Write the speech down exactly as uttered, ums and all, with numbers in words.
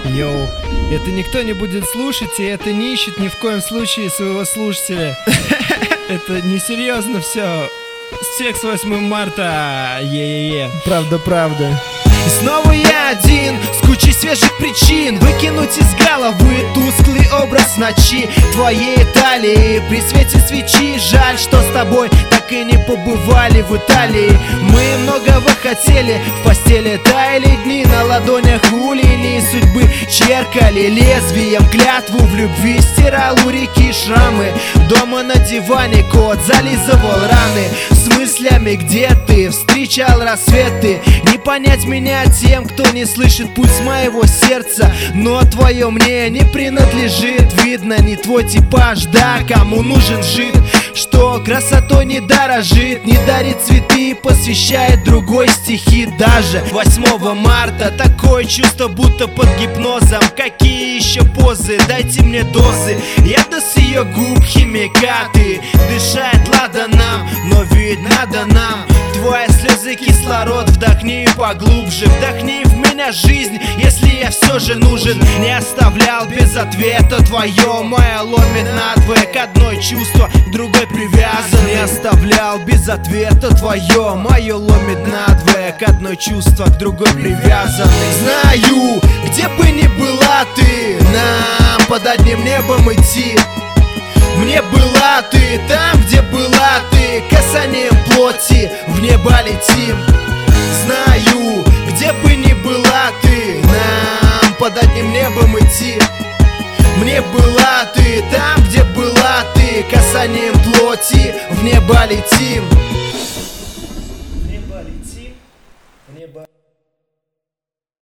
Йоу, это никто не будет слушать, и это не ищет ни в коем случае своего слушателя. Это несерьезно все. Всех с восьмым марта. Е-е-е. Правда-правда. И снова я один, с кучей свежих причин выкинуть из головы тусклый образ ночи твоей талии при свете свечи. Жаль, что с тобой так и не побывали в Италии. Мы многого хотели, в постели таяли дни, на ладонях у линии судьбы черкали лезвием клятву в любви, стирал у реки шрамы. Дома на диване кот зализывал раны. С мыслями, где ты встречал рассветы. Не понять меня тем, кто не слышит пульс моего сердца. Но твое мне не принадлежит. Видно, не твой типаж, да, кому нужен жид, что красотой не дорожит, не дарит цветы, посвящает другой стихи. Даже восьмого марта такое чувство, будто под гипнозом. Какие еще позы, дайте мне дозы. Яда с ее губ, химикаты. Дышать ладаном, но ведь надо нам. Твои слезы кислород, вдохни поглубже. Вдохни в меня жизнь, если я все же нужен. Не оставлял без ответа твое, мое ломит надвое. К одной чувство, к другой привязан. Не оставлял без ответа твое, мое ломит надвое. К одной чувство, к другой привязан. Знаю, где бы ни была ты, нам под одним небом идти. Мне была ты там, где была ты, касанием плоти в небо летим. Знаю, где бы ни была ты, нам под одним небом идти. Мне была ты там, где была ты, касанием плоти в небо летим.